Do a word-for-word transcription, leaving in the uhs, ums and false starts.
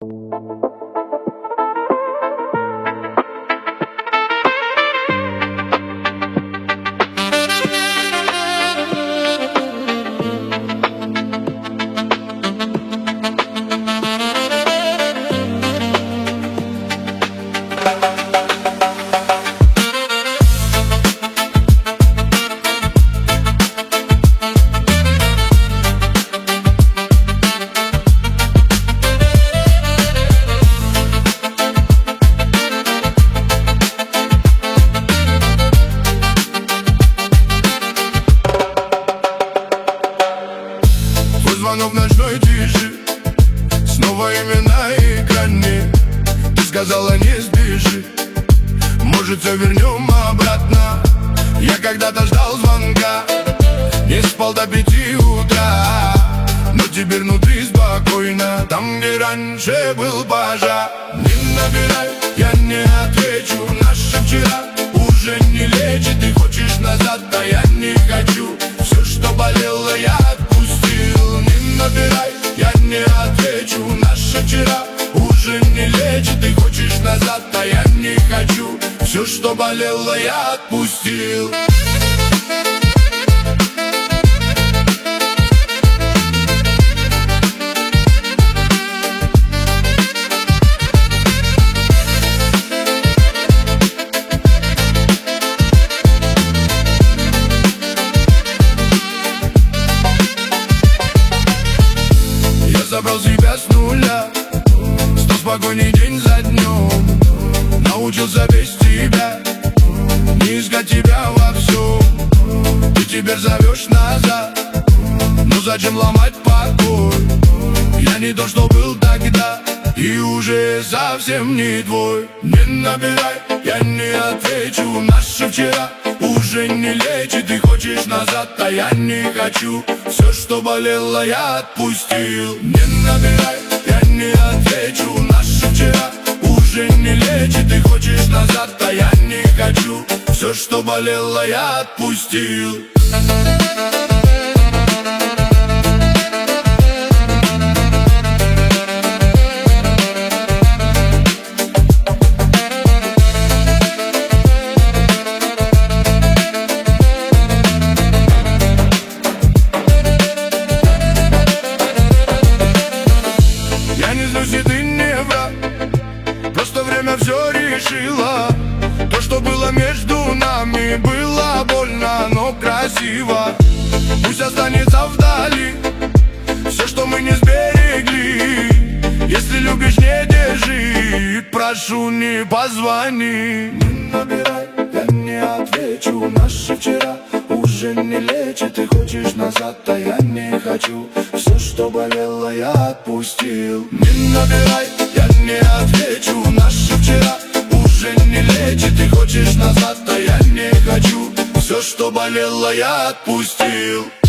Звонок в ночной тиши, снова имя на экране. Ты сказала, не спеши, может, все вернем обратно. Я когда-то ждал звонка, не спал до пяти утра, но теперь внутри спокойно, там, где раньше был пожар. Не набирай, я не отвечу. Наше вчера уже не лечит. Ты хочешь назад, а я не хочу. Все, что болело, я отпустил. Не набирай, я не отвечу. Наше вчера уже не лечит. Ты хочешь назад, а я не хочу. Все, что болело, я отпустил. Собрал себя с нуля, стал спокойней день за днем. Научился без тебя, не искать тебя во всем. Ты теперь зовешь назад, но зачем ломать покой? Я не то, что был тогда, и уже совсем не твой. Не набирай, я не отвечу. Наше вчера уже не лечит. Ты хочешь назад, а я не хочу. Все, что болело, я отпустил. Не набирай, я не отвечу. Наше вчера уже не лечит. Ты хочешь назад, а я не хочу. Все, что болело, я отпустил. И ты не враг, просто время все решило. То, что было между нами, было больно, но красиво. Пусть останется вдали все, что мы не сберегли. Если любишь, не держи, прошу, не позвони. Не набирай, я не отвечу. Наше вчера уже не лечит. Ты хочешь назад, а я не хочу. Все, что болело, я отпустил. Не набирай, я не отвечу. Наше вчера уже не лечит. Ты хочешь назад, а я не хочу. Все, что болело, я отпустил.